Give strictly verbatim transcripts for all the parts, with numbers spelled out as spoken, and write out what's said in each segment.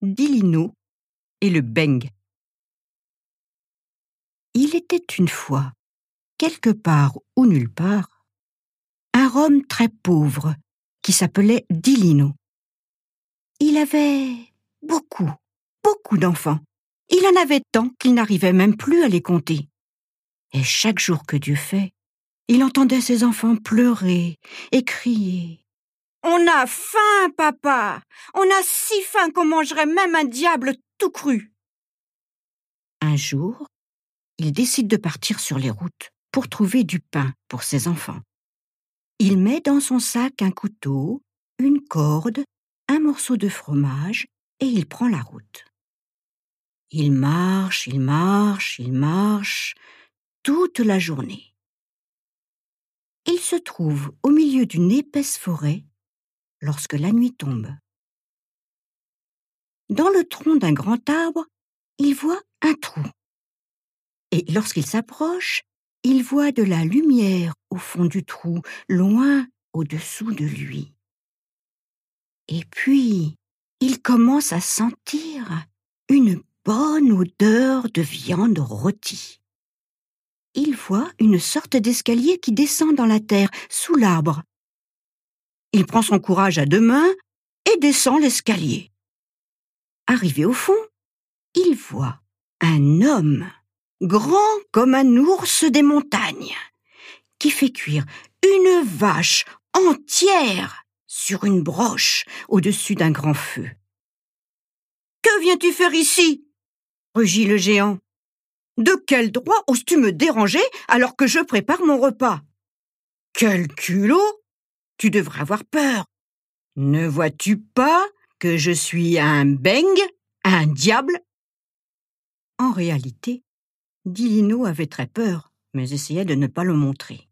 Dilino et le beng. Il était une fois, quelque part ou nulle part, un homme très pauvre qui s'appelait Dilino. Il avait beaucoup, beaucoup d'enfants. Il en avait tant qu'il n'arrivait même plus à les compter. Et chaque jour que Dieu fait, il entendait ses enfants pleurer et crier. « On a faim, papa! On a si faim qu'on mangerait même un diable tout cru !» Un jour, il décide de partir sur les routes pour trouver du pain pour ses enfants. Il met dans son sac un couteau, une corde, un morceau de fromage et il prend la route. Il marche, il marche, il marche toute la journée. Il se trouve au milieu d'une épaisse forêt lorsque la nuit tombe. Dans le tronc d'un grand arbre, il voit un trou. Et lorsqu'il s'approche, il voit de la lumière au fond du trou, loin au-dessous de lui. Et puis, il commence à sentir une bonne odeur de viande rôtie. Il voit une sorte d'escalier qui descend dans la terre, sous l'arbre. Il prend son courage à deux mains et descend l'escalier. Arrivé au fond, il voit un homme, grand comme un ours des montagnes, qui fait cuire une vache entière sur une broche au-dessus d'un grand feu. « Que viens-tu faire ici ?» rugit le géant. « De quel droit oses-tu me déranger alors que je prépare mon repas ? Quel culot ! Tu devrais avoir peur. Ne vois-tu pas que je suis un beng, un diable ?» En réalité, Dilino avait très peur, mais essayait de ne pas le montrer.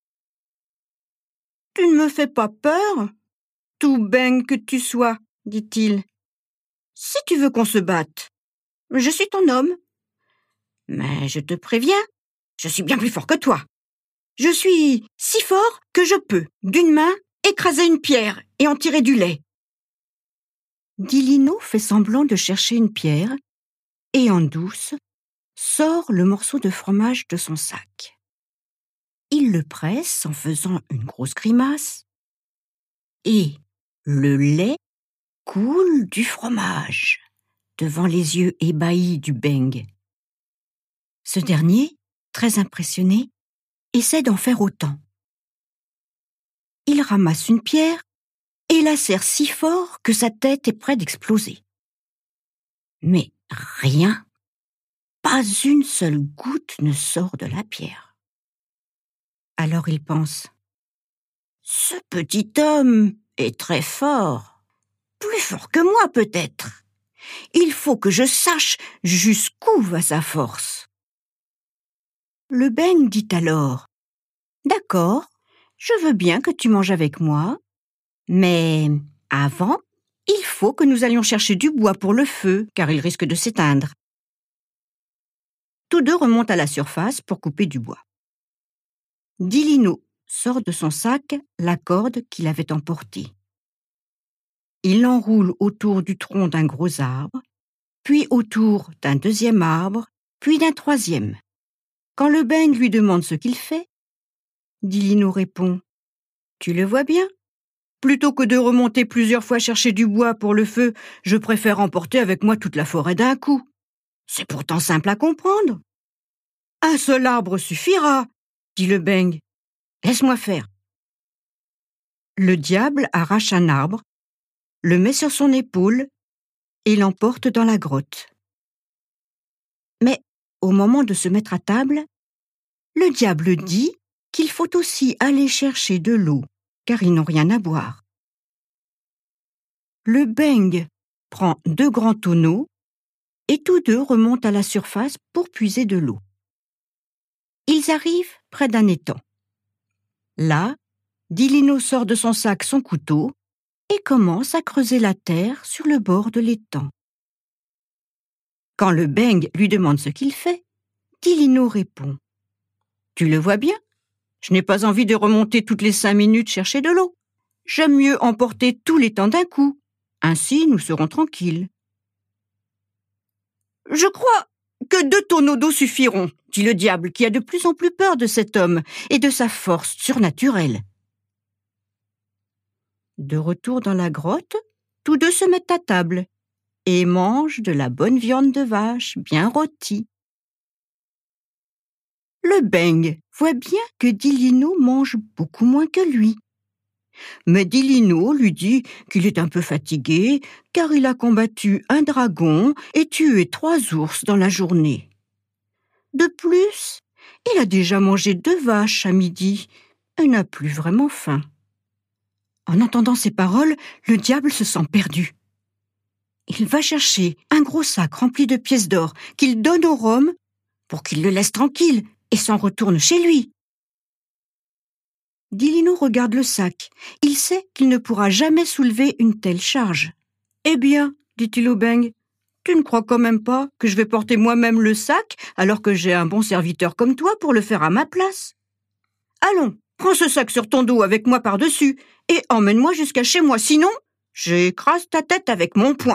« Tu ne me fais pas peur, tout beng que tu sois, dit-il. Si tu veux qu'on se batte, je suis ton homme. Mais je te préviens, je suis bien plus fort que toi. Je suis si fort que je peux, d'une main, écraser une pierre et en tirer du lait. » Dilino fait semblant de chercher une pierre et en douce sort le morceau de fromage de son sac. Il le presse en faisant une grosse grimace et le lait coule du fromage devant les yeux ébahis du beng. Ce dernier, très impressionné, essaie d'en faire autant. Il ramasse une pierre et la serre si fort que sa tête est près d'exploser. Mais rien, pas une seule goutte ne sort de la pierre. Alors il pense, « Ce petit homme est très fort, plus fort que moi peut-être. Il faut que je sache jusqu'où va sa force. » Le beng dit alors, « D'accord, je veux bien que tu manges avec moi, mais avant, il faut que nous allions chercher du bois pour le feu, car il risque de s'éteindre. » Tous deux remontent à la surface pour couper du bois. Dilino sort de son sac la corde qu'il avait emportée. Il l'enroule autour du tronc d'un gros arbre, puis autour d'un deuxième arbre, puis d'un troisième. Quand le beng lui demande ce qu'il fait, Dilino répond, « Tu le vois bien ? Plutôt que de remonter plusieurs fois chercher du bois pour le feu, je préfère emporter avec moi toute la forêt d'un coup. C'est pourtant simple à comprendre. »« Un seul arbre suffira, » dit le beng. « Laisse-moi faire. » Le diable arrache un arbre, le met sur son épaule et l'emporte dans la grotte. Mais au moment de se mettre à table, le diable dit qu'il faut aussi aller chercher de l'eau, car ils n'ont rien à boire. Le beng prend deux grands tonneaux et tous deux remontent à la surface pour puiser de l'eau. Ils arrivent près d'un étang. Là, Dilino sort de son sac son couteau et commence à creuser la terre sur le bord de l'étang. Quand le beng lui demande ce qu'il fait, Dilino répond, « Tu le vois bien, je n'ai pas envie de remonter toutes les cinq minutes chercher de l'eau. J'aime mieux emporter tout l'étang d'un coup. Ainsi, nous serons tranquilles. » « Je crois que deux tonneaux d'eau suffiront, dit le diable, qui a de plus en plus peur de cet homme et de sa force surnaturelle. » De retour dans la grotte, tous deux se mettent à table et mangent de la bonne viande de vache bien rôtie. Le beng voit bien que Dilino mange beaucoup moins que lui. Mais Dilino lui dit qu'il est un peu fatigué car il a combattu un dragon et tué trois ours dans la journée. De plus, il a déjà mangé deux vaches à midi et n'a plus vraiment faim. En entendant ces paroles, le diable se sent perdu. Il va chercher un gros sac rempli de pièces d'or qu'il donne au Rome pour qu'il le laisse tranquille et s'en retourne chez lui. Dilino regarde le sac. Il sait qu'il ne pourra jamais soulever une telle charge. « Eh bien, dit-il au beng, tu ne crois quand même pas que je vais porter moi-même le sac alors que j'ai un bon serviteur comme toi pour le faire à ma place? Allons, prends ce sac sur ton dos avec moi par-dessus et emmène-moi jusqu'à chez moi, sinon j'écrase ta tête avec mon poing. »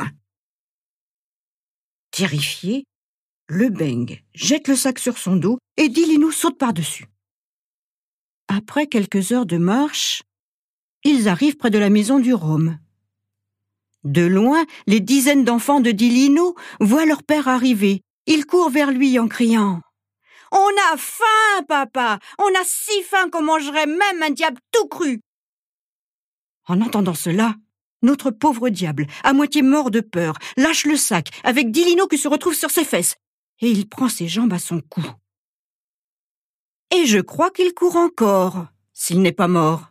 Terrifié, le beng jette le sac sur son dos et Dilino saute par-dessus. Après quelques heures de marche, ils arrivent près de la maison du Rome. De loin, les dizaines d'enfants de Dilino voient leur père arriver. Ils courent vers lui en criant « On a faim, papa! On a si faim qu'on mangerait même un diable tout cru !» En entendant cela, notre pauvre diable, à moitié mort de peur, lâche le sac avec Dilino qui se retrouve sur ses fesses et il prend ses jambes à son cou. Et je crois qu'il court encore, s'il n'est pas mort.